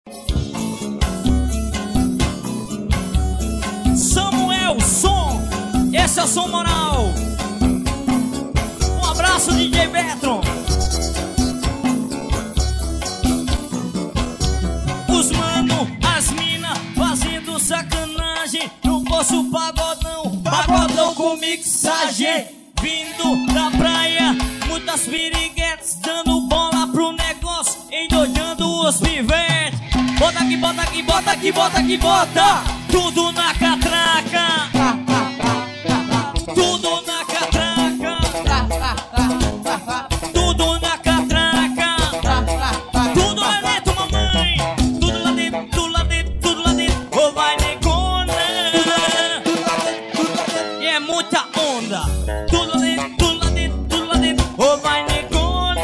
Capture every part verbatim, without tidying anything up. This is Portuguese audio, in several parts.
Samuel Som, esse é o som moral. Um abraço, D J Betron. Os mano, as mina fazendo sacanagem no poço pagodão, pagodão com mixagem. Vindo da praia, muitas piriguetes dando bola pro negócio, endoidando os pivetes. Bota aqui, bota aqui, bota aqui, bota aqui, bota tudo na catraca. Tudo na catraca. Tudo na catraca. Tudo lá dentro, mamãe. Tudo lá dentro, tudo lá dentro, tudo lá dentro. Ô vai negona. E é muita onda. Tudo lá dentro, tudo lá dentro, tudo lá dentro. Ô vai negona.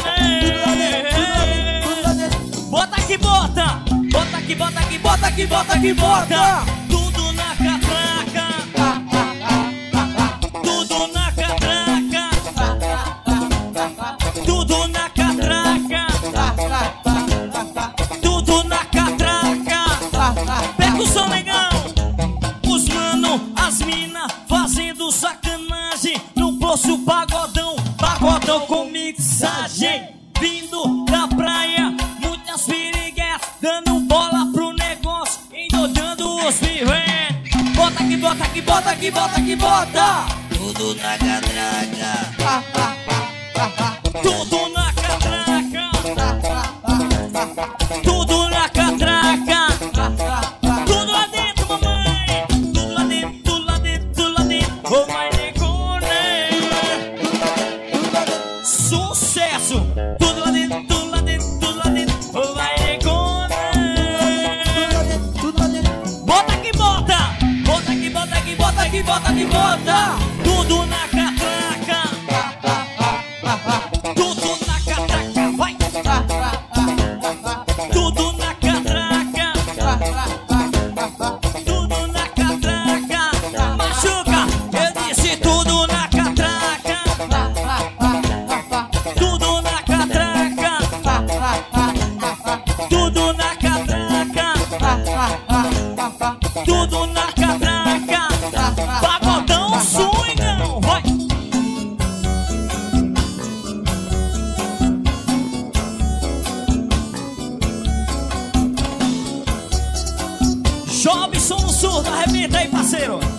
Bota aqui, bota. Bota aqui, bota aqui, bota aqui, bota aqui, bota tudo na catraca. Tudo na catraca. Tudo na catraca. Tudo na catraca. Pega o som legal. Os mano, as mina fazendo sacanagem no poço pagodão, pagodão com mixagem. Vindo da praia, muitas piriguetes dando bola pro negócio, endoidando os pivetes. Bota aqui, bota aqui, bota aqui, bota aqui, bota tudo na catraca. Tudo na catraca. Tudo na catraca. Tudo lá dentro, mamãe. Tudo lá dentro, tudo lá dentro, tudo lá dentro. Ô vai negona. Sucesso. Tudo lá dentro, tudo lá dentro, tudo lá dentro. Ô vai negona. Bota aqui, bota. Bota aqui, bota aqui, bota aqui, bota aqui, bota tudo na catraca. Tudo na catraca, vai. Tudo na catraca. Tudo na catraca. Machuca, eu disse tudo na catraca. Tudo na catraca. Tudo na catraca. Tudo na catraca. Pagodão swingão, vai. Jobson no surdo, arrebenta aí, parceiro.